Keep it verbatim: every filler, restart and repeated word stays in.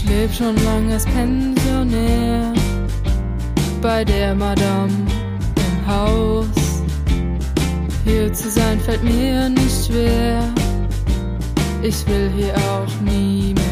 leb schon lang als Pensionär bei der Madame im Haus. Hier zu sein fällt mir nicht schwer, ich will hier auch nie mehr